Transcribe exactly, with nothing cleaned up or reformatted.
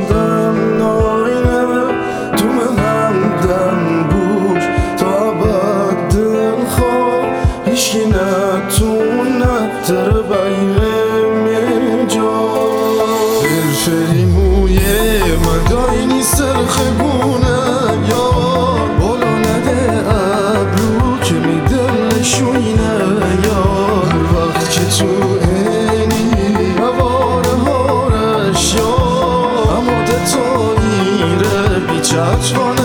دم ناینه تو منم دم بوش تا بعد دل خواه هیچکی نتونه تر بایرم جا برشری مویه مداینی سرخبونه یا بالا نده ابرو که می دل شوینه یار وقت که تو اینی مواره هارش یا اما دتاییره بی چشمان